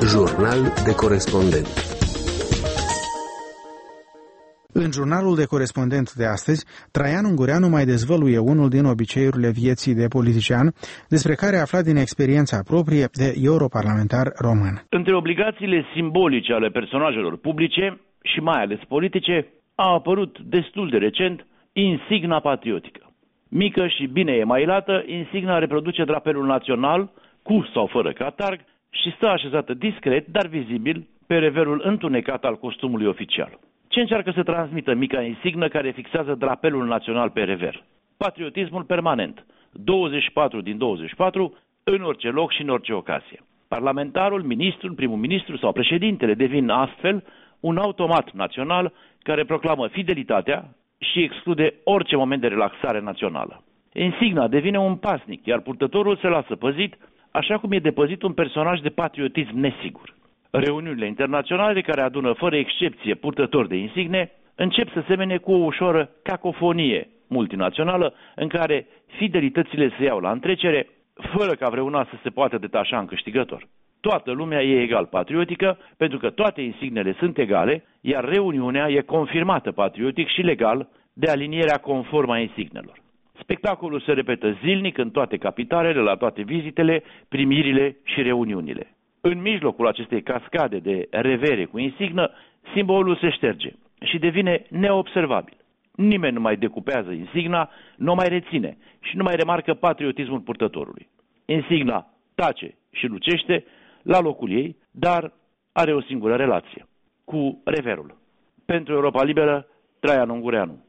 Jurnal de corespondent. În jurnalul de corespondent de astăzi, Traian Ungureanu mai dezvăluie unul din obiceiurile vieții de politician, despre care a aflat din experiența proprie de europarlamentar român. Între obligațiile simbolice ale personajelor publice și mai ales politice, a apărut destul de recent insigna patriotică. Mică și bine emailată, insigna reproduce drapelul național, cu sau fără catarg, și stă așezată discret, dar vizibil, pe reverul întunecat al costumului oficial. Ce încearcă să transmită mica insignă care fixează drapelul național pe rever? Patriotismul permanent, 24 din 24, în orice loc și în orice ocazie. Parlamentarul, ministrul, primul ministru sau președintele devin astfel un automat național care proclamă fidelitatea și exclude orice moment de relaxare națională. Insigna devine un pasnic, iar purtătorul se lasă păzit, așa cum e depăzit un personaj de patriotism nesigur. Reuniunile internaționale, care adună fără excepție purtători de insigne, încep să semene cu o ușoară cacofonie multinațională în care fidelitățile se iau la întrecere, fără ca vreuna să se poată detașa în câștigător. Toată lumea e egal patriotică, pentru că toate insignele sunt egale, iar reuniunea e confirmată patriotic și legal de alinierea conformă a insignelor. Spectacolul se repetă zilnic în toate capitalele, la toate vizitele, primirile și reuniunile. În mijlocul acestei cascade de revere cu insignă, simbolul se șterge și devine neobservabil. Nimeni nu mai decupează insigna, nu o mai reține și nu mai remarcă patriotismul purtătorului. Insigna tace și lucește la locul ei, dar are o singură relație, cu reverul. Pentru Europa Liberă, Traian Ungureanu.